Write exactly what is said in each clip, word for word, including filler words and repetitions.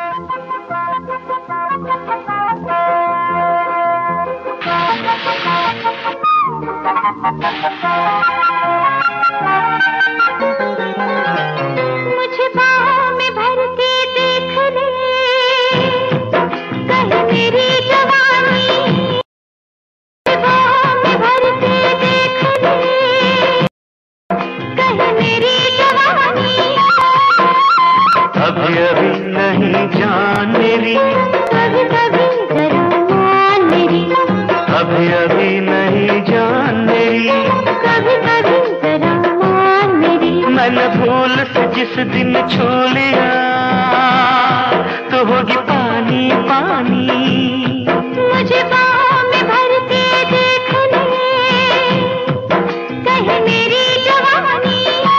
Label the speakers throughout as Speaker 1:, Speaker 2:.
Speaker 1: मुझे बाहों में भर के देख ले, कहीं मेरी जवानी। बाहों में भर के देख ले, कहीं मेरी जवानी।
Speaker 2: अभी अभी नहीं जान मेरी,
Speaker 1: कभी कभी जरा मान मेरी।
Speaker 2: अभी अभी नहीं जान मेरी,
Speaker 1: कभी कभी जरा मान मेरी।
Speaker 2: मैंने भूल से जिस दिन छू लिया तो होगी पानी पानी।
Speaker 1: मुझे बाहों में भर के देख ले, कहीं मेरी जवानी।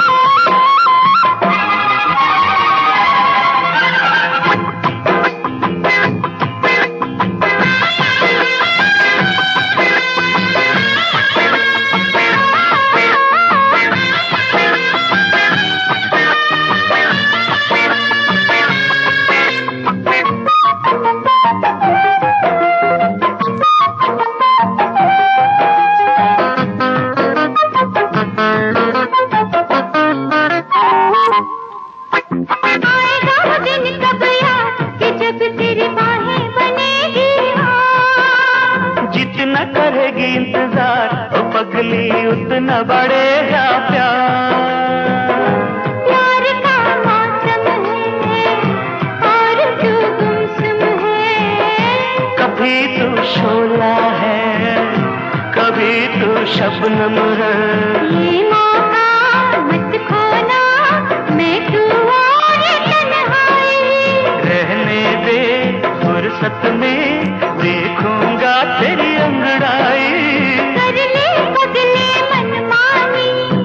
Speaker 2: जितना करेगी इंतजार ओ पगली उतना बढ़ेगा प्यार।
Speaker 1: प्यार का मौसम है और तू गुमसुम है।
Speaker 2: कभी तू शोला है, कभी तू शबनम है।
Speaker 1: ये मौका मत खोना, मैं तू और तन्हाई।
Speaker 2: रहने दे फुर्सत में देखूंगा तेरी अंगड़ाई।
Speaker 1: कर ले बदले मनमानी।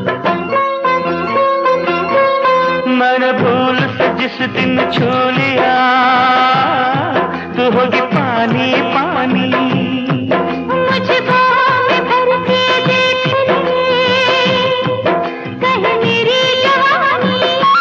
Speaker 2: मैंने भूल से जिस दिन छू लिया तो होगी पानी पानी।
Speaker 1: मुझे बाहों में भर के देख ले, कहीं मेरी जवानी।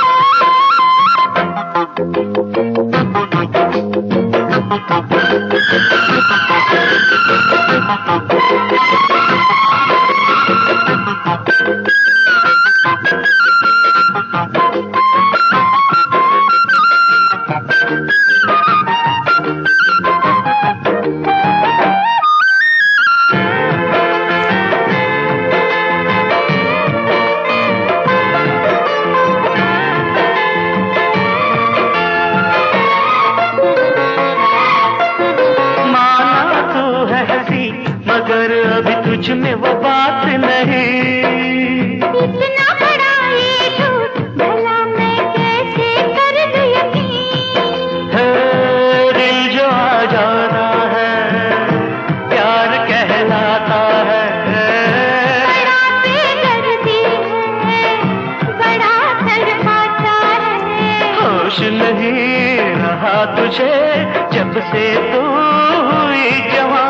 Speaker 2: मगर अभी तुझ में वो बात नहीं।
Speaker 1: इतना बड़ा ये झूठ भला मैं कैसे कर दूं यकीन।
Speaker 2: है दिल जो आ जाना है प्यार कहलाता है।
Speaker 1: बड़ा बेदर्दी है, बड़ा तड़पाता है।
Speaker 2: होश नहीं रहा तुझे जब से तू हुई जवान।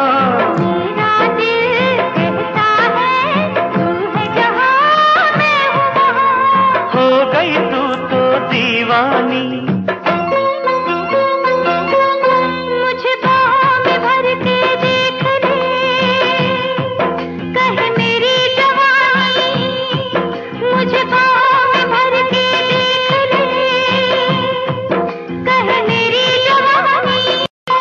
Speaker 2: दीवानी
Speaker 1: मुझे बाहों में भर के देख ले, कहीं मेरी जवानी। मुझे बाहों में भर के देख ले, कहीं मेरी जवानी।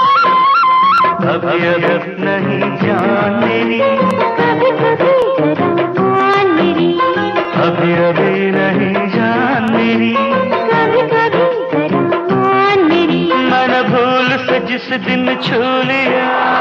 Speaker 2: अभी अभी नहीं जान मेरी,
Speaker 1: कभी कभी जरा मान मेरी।
Speaker 2: अभी अभी नहीं जान मेरी,
Speaker 1: कभी कभी जरा मान मेरी।
Speaker 2: मैंने भूल से जिस दिन छू लिया